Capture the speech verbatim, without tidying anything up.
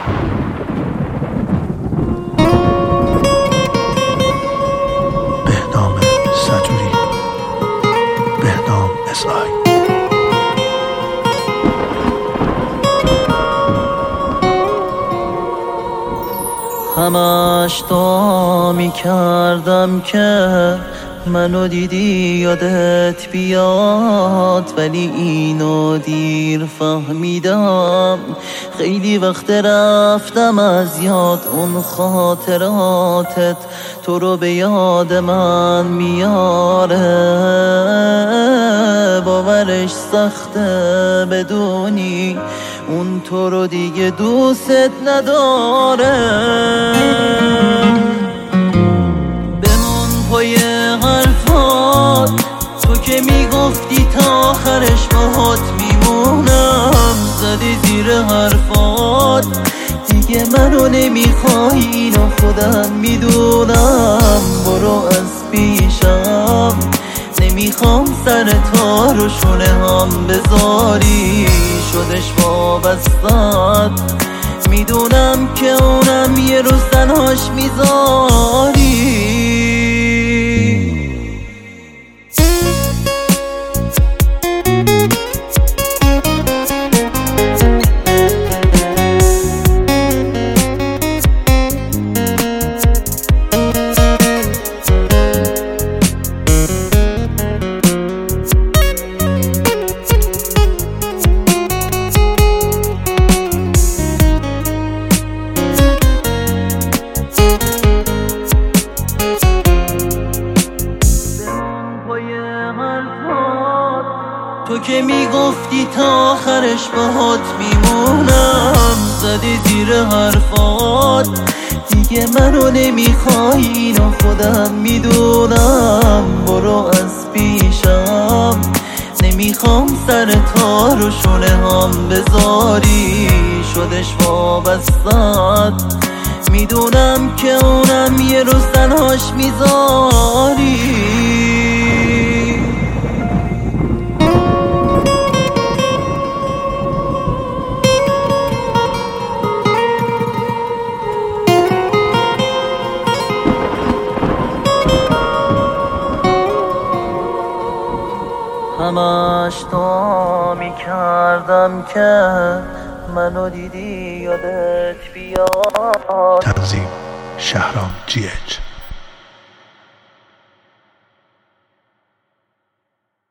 بهنام سجوری، بهنام اسعی. همش دعا می کردم که منو دیدی یادت بیاد، ولی اینو دیر فهمیدم. خیلی وقت رفتم از یاد اون خاطراتت، تو رو به یاد من میاره. باورش سخته بدونی اون تو رو دیگه دوست نداره. بمون پای حرفات، تو که میگفتی تا آخرش باهات میمونم. زدی زیر حرفات دیگه منو نمیخوای، اینو خودم میدونم. برو از پیشم، نمیخوام سر تا رو شونه هم بذاری. شدش وابستت، میدونم که اونم یه روز تنهاش میذاری. تو که میگفتی تا آخرش باهات میمونم. زدی زیر حرفات دیگه منو نمیخوای، اینو خودم میدونم. برو از پیشم، نمیخوام سر تا رو شونه هم بذاری. شدش وابستت، میدونم که اونم یه روز تنهاش میذاری. همش دعا می کردم که منو دیدی یادت بیاد. تنظیم شهرام جی اچ.